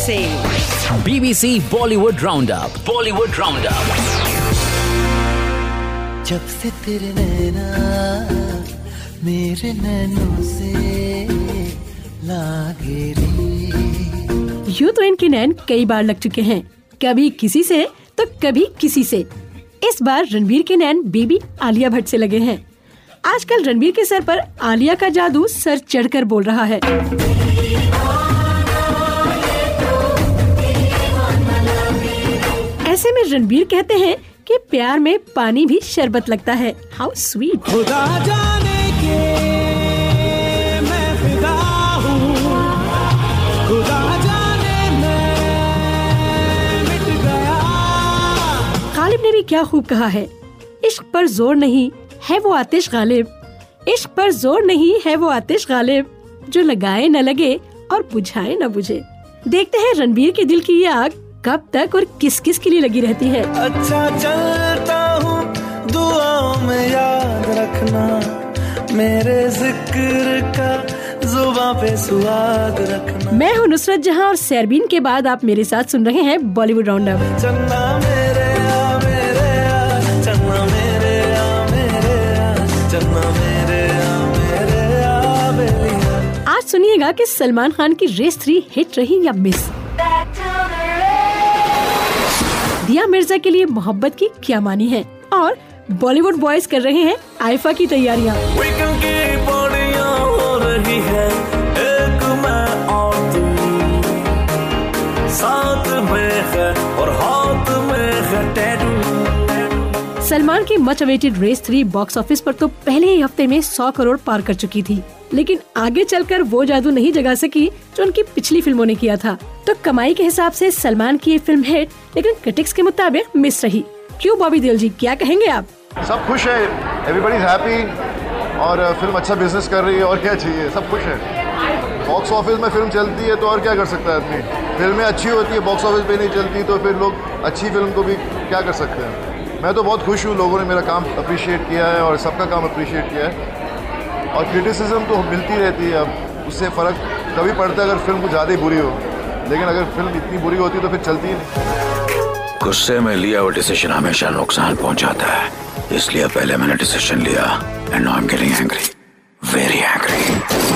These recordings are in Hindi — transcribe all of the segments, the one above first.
से BBC बॉलीवुड राउंडअप। जब से तेरे नैना मेरे नैनों से लागे रे। यूं तो इनके नैन कई बार लग चुके हैं, कभी किसी से तो कभी किसी से। इस बार रणबीर के नैन बेबी आलिया भट्ट से लगे हैं। आजकल रणबीर के सर पर आलिया का जादू सर चढ़कर बोल रहा है। ऐसे में रणबीर कहते हैं कि प्यार में पानी भी शरबत लगता है। How sweet. खुदा जाने के मैं फिदा हूँ, खुदा जाने मैं मिट गया। गालिब ने भी क्या खूब कहा है, इश्क पर जोर नहीं है वो आतिश गालिब, इश्क पर जोर नहीं है वो आतिश गालिब, जो लगाए न लगे और बुझाए न बुझे। देखते हैं रणबीर के दिल की ये आग कब तक और किस किस के लिए लगी रहती है। अच्छा चलता हूँ, दुआओं में याद रखना, मेरे जिक्र का जुबां पे सुहाग रखना। मैं हूँ नुसरत जहाँ और सैरबीन के बाद आप मेरे साथ सुन रहे हैं बॉलीवुड राउंडअप। चन्ना मेरे आ, मेरे आ, चन्ना मेरे आ, मेरे आ, चन्ना मेरे आ, मेरे आ, बेलिया। आज सुनिएगा कि सलमान खान की रेस 3 हिट रही या मिस। दिया मिर्जा के लिए मोहब्बत की क्या मानी है और बॉलीवुड बॉयज कर रहे हैं आइफा की तैयारियां। वीकेंड की पार्टियां हो रही है, एक मैं और तू, साथ में है और हाथ में है टैटू। सलमान की much awaited Race 3 box office पर तो पहले ही हफ्ते में 100 करोड़ पार कर चुकी थी, लेकिन आगे चलकर वो जादू नहीं जगा सकी जो उनकी पिछली फिल्मों ने किया था। तो कमाई के हिसाब से सलमान की ये फिल्म हिट, लेकिन क्रिटिक्स के मुताबिक मिस रही। क्यों बॉबी देओल जी, क्या कहेंगे आप? सब खुश है, एवरीबॉडी इज हैप्पी और फिल्म अच्छा बिजनेस कर रही है और क्या चाहिए, सब खुश है। बॉक्स ऑफिस में फिल्म चलती है तो और क्या कर सकता है आदमी। फिल्में अच्छी होती है, बॉक्स ऑफिस पे नहीं चलती तो फिर लोग अच्छी फिल्म को भी क्या कर सकते हैं। मैं तो बहुत खुश हूँ, लोगों ने मेरा काम अप्रिशिएट किया है और सबका काम अप्रिशिएट किया है। और क्रिटिसिज्म तो मिलती रहती है, अब उससे फ़र्क कभी पड़ता है अगर फिल्म कुछ ज़्यादा ही बुरी हो, लेकिन अगर फिल्म इतनी बुरी होती तो फिर चलती ही नहीं। गुस्से में लिया हुआ डिसीजन हमेशा नुकसान पहुंचाता है, इसलिए पहले मैंने डिसीजन लिया and now I am getting angry, very angry.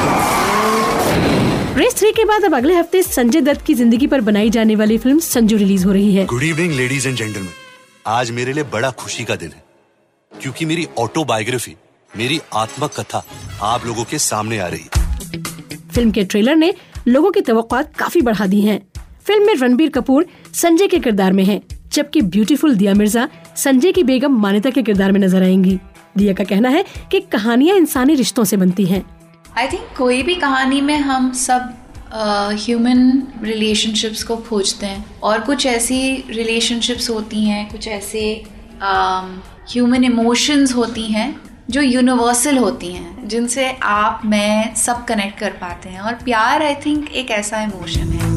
Race 3 के बाद अब अगले हफ्ते संजय दत्त की जिंदगी पर बनाई जाने वाली फिल्म संजू रिलीज हो रही है। Good evening ladies and gentleman. आज मेरे लिए बड़ा खुशी का दिन है, क्योंकि मेरी ऑटोबायोग्राफी, मेरी आत्मकथा आप लोगों के सामने आ रही है। फिल्म के ट्रेलर ने लोगों की तवक्कुआत काफी बढ़ा दी हैं। फिल्म में रणबीर कपूर संजय के किरदार में हैं, जबकि ब्यूटीफुल दिया मिर्जा संजय की बेगम मान्यता के किरदार में नजर आएंगी। दिया का कहना है कि कहानियां इंसानी रिश्तों से बनती हैं। आई थिंक कोई भी कहानी में हम सब ह्यूमन रिलेशनशिप्स को खोजते हैं, और कुछ ऐसी रिलेशनशिप्स होती हैं, कुछ ऐसे ह्यूमन इमोशंस होती हैं जो यूनिवर्सल होती हैं, जिनसे आप मैं सब कनेक्ट कर पाते हैं। और प्यार आई थिंक एक ऐसा इमोशन है।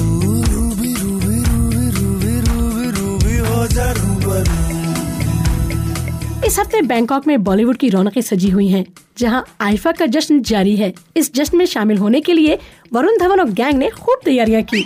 इस हफ्ते बैंकॉक में बॉलीवुड की रौनकें सजी हुई हैं, जहां आइफा का जश्न जारी है। इस जश्न में शामिल होने के लिए वरुण धवन और गैंग ने खूब तैयारियां की।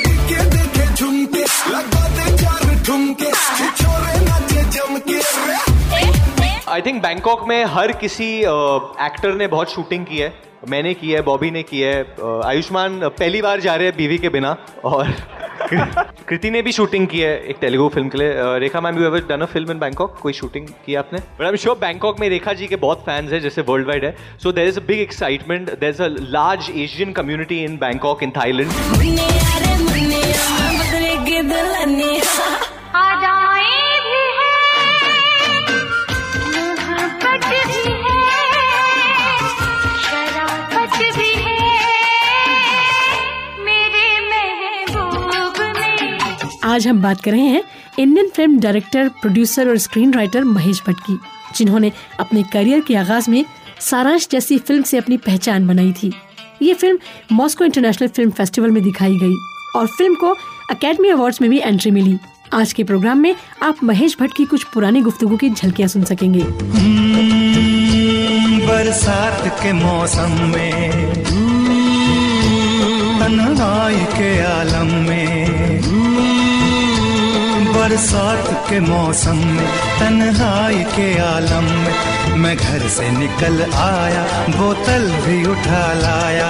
आई थिंक बैंकॉक में हर किसी एक्टर ने बहुत शूटिंग की है। मैंने की है, बॉबी ने की है, आयुष्मान पहली बार जा रहे हैं बीवी के बिना, और कृति ने भी शूटिंग की है एक तेलुगु फिल्म के लिए। Rekha ma'am, you ever done a film in Bangkok? कोई शूटिंग की आपने? But I am sure Bangkok में रेखा जी के बहुत फैंस हैं, जैसे वर्ल्ड वाइड है। So there is a big excitement, there is a large Asian community in Bangkok in Thailand. आज हम बात कर रहे हैं इंडियन फिल्म डायरेक्टर, प्रोड्यूसर और स्क्रीन राइटर महेश भट्ट की, जिन्होंने अपने करियर के आगाज में सारांश जैसी फिल्म से अपनी पहचान बनाई थी। ये film Moscow International Film Festival में दिखाई गई और फिल्म को अकेडमी अवार्ड्स में भी एंट्री मिली। आज के प्रोग्राम में आप महेश भट्ट की कुछ पुरानी गुफ्तगू की झलकियां सुन सकेंगे। बरसात के मौसम में तन्हाई के आलम में, बरसात के मौसम में, तन्हाई के आलम में मैं घर से निकल आया, बोतल भी उठा लाया।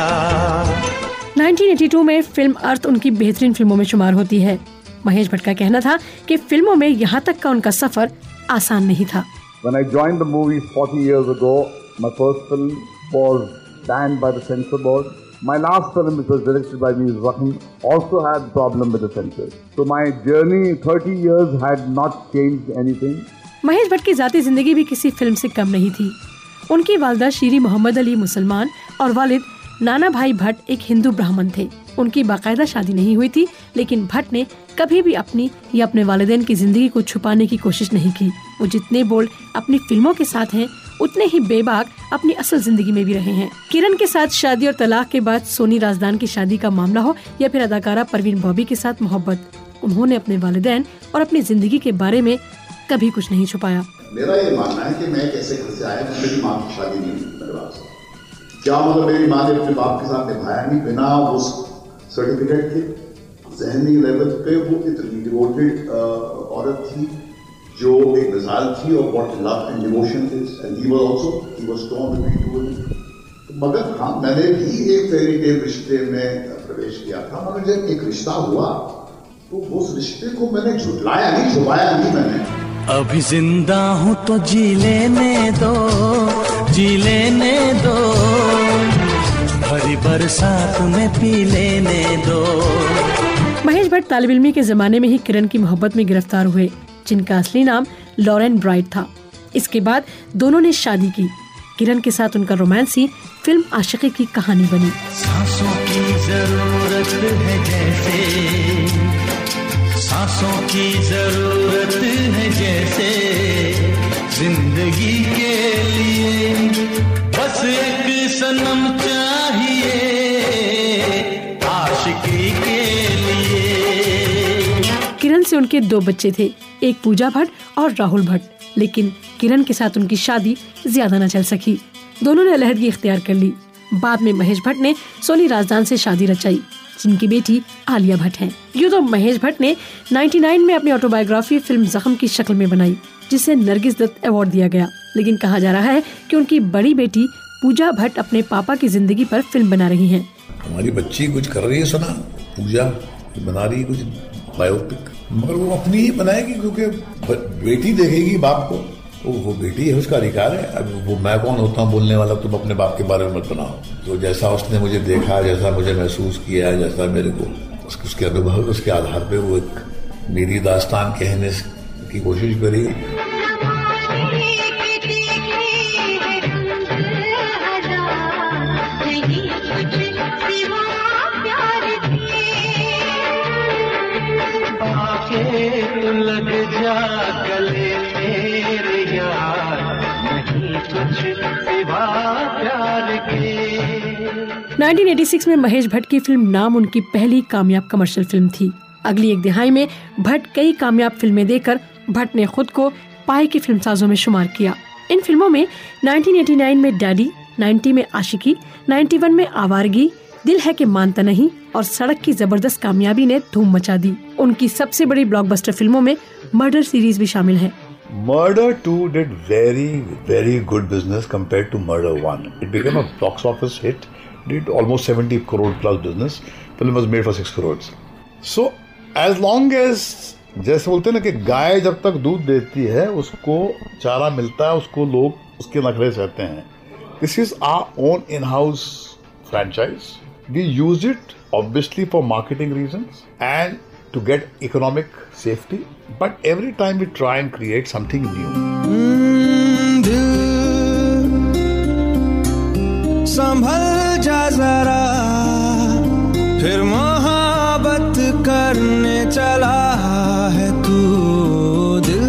1982 में फिल्म अर्थ उनकी बेहतरीन फिल्मों में शुमार होती है। महेश भट्ट का कहना था कि फिल्मों में यहाँ तक का उनका सफर आसान नहीं था। When I joined the movies 40 years ago, my first film was banned by the censor board. My last film, which was directed by me, Rahim, also had problem with the censor. So my journey 30 years had not changed anything. Mahesh Bhatt की जाती जिंदगी भी किसी फिल्म से कम नहीं थी। उनकी वालिदा शीरी मोहम्मद अली मुसलमान और वालिद नाना भाई भट्ट एक हिंदू ब्राह्मण थे। उनकी बाकायदा शादी नहीं हुई थी, लेकिन भट्ट ने कभी भी अपनी या अपने वालिदैन की जिंदगी को छुपाने की कोशिश नहीं की। वो जितने बोल्ड अपनी फिल्मों के साथ हैं, उतने ही बेबाक अपनी असल जिंदगी में भी रहे हैं। किरण के साथ शादी और तलाक के बाद सोनी राजदान की शादी का मामला हो या फिर अदाकारा परवीन बॉबी के साथ मोहब्बत, उन्होंने अपने वालिदैन और अपनी जिंदगी के बारे में कभी कुछ नहीं छुपाया। मेरा ये मानना है कि मैं कैसे घर से आया, मेरी माँ की शादी नहीं हुई मेरे पास। क्या मतलब मेरी माँ ने अपने बाप के साथ निभाया नहीं, बिना वो सर्टिफिकेट के। ज़हनी लेवल पे वो इतनी डिवोटेड औरत थी जो एक मिसाल थी और what love and devotion is, and he was also, he was torn between two women. मगर हाँ, मैंने भी एक फेरी टेल रिश्ते में प्रवेश किया था, मगर जब एक रिश्ता हुआ तो उस रिश्ते को मैंने झुटलाया नहीं, छुपाया नहीं मैंने। अभी जिंदा हूँ तो जी लेने दो, जी लेने दो, भरी बरसात में पी लेने दो। महेश भट्ट तालिब इल्मी के जमाने में ही किरण की मोहब्बत में गिरफ्तार हुए, जिनका असली नाम लॉरेन ब्राइट था। इसके बाद दोनों ने शादी की। किरण के साथ उनका रोमांस ही फिल्म आशिकी की कहानी बनी। सांसों की जरूरत है जैसे, सांसों की जरूरत है जैसे, जिंदगी के लिए बस एक सनम चाहिए, आशिकी के लिए। किरण से उनके 2 बच्चे थे, एक पूजा भट्ट और राहुल भट्ट, लेकिन किरण के साथ उनकी शादी ज्यादा न चल सकी। दोनों ने अलहदगी इख्तियार कर ली। बाद में महेश भट्ट ने सोनी राजदान से शादी रचाई, जिनकी बेटी आलिया भट्ट है। यूँ तो महेश भट्ट ने 99 में अपनी ऑटोबायोग्राफी फिल्म जख्म की शक्ल में बनाई, जिसे नरगिस दत्त अवार्ड दिया गया। लेकिन कहा जा रहा है कि उनकी बड़ी बेटी पूजा भट्ट अपने पापा की जिंदगी पर फिल्म बना रही हैं। हमारी बच्ची कुछ कर रही है, सुना पूजा बना रही है कुछ बायोपिक, मगर वो अपनी ही बनाएगी, क्योंकि बेटी देखेगी बाप को, तो वो बेटी है, उसका अधिकार है। अब वो मैं कौन होता हूँ बोलने वाला, तुम अपने बाप के बारे में मत बनाओ। तो जैसा उसने मुझे देखा, जैसा मुझे महसूस किया, जैसा मेरे को उसके अनुभव, उसके आधार पे वो एक मेरी दास्तान कहने की कोशिश करी। लग जा गले मेरे यार, नहीं कुछ सिवा प्यार के। 1986 में महेश भट्ट की फिल्म नाम उनकी पहली कामयाब कमर्शियल फिल्म थी। अगली एक दिहाई में भट्ट कई कामयाब फिल्में देकर भट्ट ने खुद को पाए की फिल्मसाजों में शुमार किया। इन फिल्मों में 1989 में डैडी, 90 में आशिकी, 91 में आवारगी, दिल है कि मानता नहीं और सड़क की जबरदस्त कामयाबी ने धूम मचा दी। उनकी सबसे बड़ी ब्लॉकबस्टर फिल्मों में मर्डर सीरीज भी शामिल है। Murder 2 did very, very good business compared to Murder 1. It became a box office hit, did almost 70 crore plus business. Film was made for 6 crores. So, as long as, जैसे बोलते हैं ना कि गाय जब तक दूध देती है, उसको चारा मिलता है, उसको लोग उसके नखरे सहते हैं। This is our own in-house franchise. We use it obviously for marketing reasons and to get economic safety, but every time we try and create something new. संभल जा जरा, फिर मोहब्बत करने चला है तू दिल।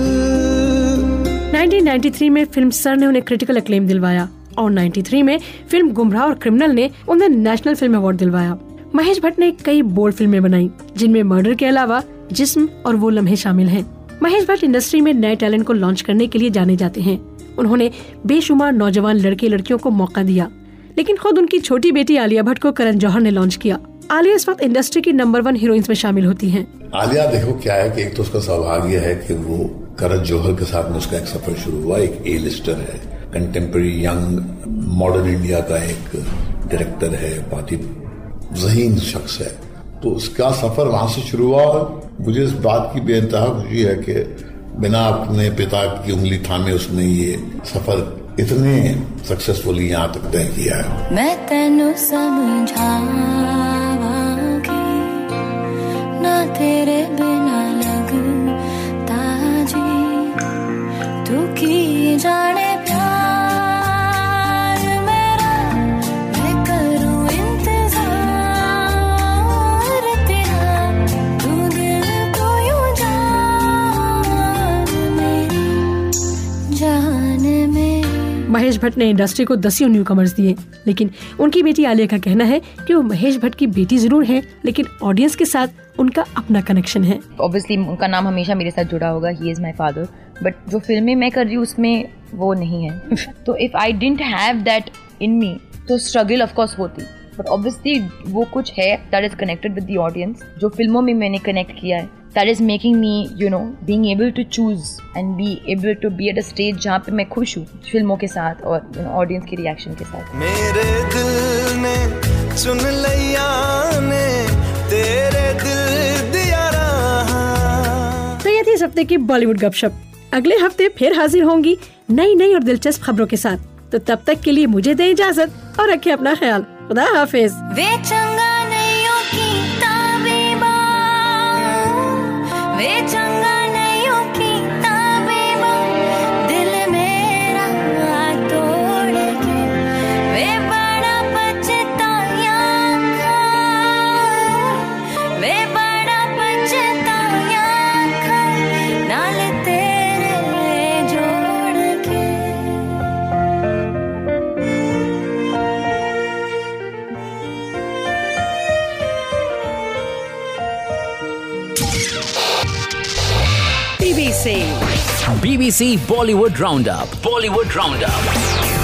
1993 में फिल्म सर ने उन्हें क्रिटिकल अक्लेम दिलवाया और 93 में फिल्म गुमराह और क्रिमिनल ने उन्हें नेशनल फिल्म अवार्ड दिलवाया। महेश भट्ट ने कई बोल्ड फिल्में बनाई, जिनमें मर्डर के अलावा जिस्म और वो लम्हे शामिल हैं। महेश भट्ट इंडस्ट्री में नए टैलेंट को लॉन्च करने के लिए जाने जाते हैं। उन्होंने बेशुमार नौजवान लड़के लड़कियों को मौका दिया, लेकिन खुद उनकी छोटी बेटी आलिया भट्ट को करण जौहर ने लॉन्च किया। आलिया इस वक्त इंडस्ट्री की नंबर 1 हीरोइंस में शामिल होती हैं। आलिया देखो क्या है कि एक तो उसका सौभाग्य है कि वो करण जौहर के साथ में उसका एक सफर शुरू हुआ। एक ए लिस्टर है, कंटेम्प्रेरी यंग मॉडर्न इंडिया का एक डायरेक्टर है, बहुत ही ज़हीन शख्स है। तो उसका सफर वहां से शुरू हुआ और मुझे इस बात की बेइंतहा खुशी है कि बिना अपने पिता की उंगली थामे उसने ये सफर इतने सक्सेसफुली यहाँ तक तय किया है। मैं तेनू समझावांगी ना तेरे बिना लगता जी, तू की जाने प्यार मेरा, मैं करूं इंतजार तेरा, तू दिल को यूं जान मेरी जान में। महेश भट्ट ने इंडस्ट्री को 10 न्यूकमर्स दिए, लेकिन उनकी बेटी आलिया का कहना है कि वो महेश भट्ट की बेटी जरूर है, लेकिन ऑडियंस के साथ उनका अपना कनेक्शन है। ऑब्वियसली उनका नाम हमेशा मेरे साथ जुड़ा होगा, he is my father, but जो फिल्में मैं कर रही हूँ उसमें वो नहीं है। तो if I didn't have that in me तो स्ट्रगल ऑफ कोर्स होती, बट ऑब्वियसली वो कुछ है that is connected with the audience, जो फिल्मों में मैंने कनेक्ट किया है, that is making me being able to choose and be able to be at a stage जहाँ पे मैं खुश हूँ फिल्मों के साथ और ऑडियंस के रिएक्शन के साथ। मेरे दिल ने चुन लिया ने तेरे दिल दिया रहा। तो ये थी इस हफ्ते की बॉलीवुड गपशप। अगले हफ्ते फिर हाजिर होंगी नई और दिलचस्प खबरों के साथ। तो तब तक के लिए मुझे दें इजाजत और रखें अपना ख्याल। खुदा हाफिज। वे चंगा नैयों की ताबीबा, वे चंगा नैयों की ताबीबा, दिल मेरा तोड़ के वे बड़ा पछताया, वे बड़ा पछताया नाल तेरे जोड़ के। BBC Bollywood Roundup.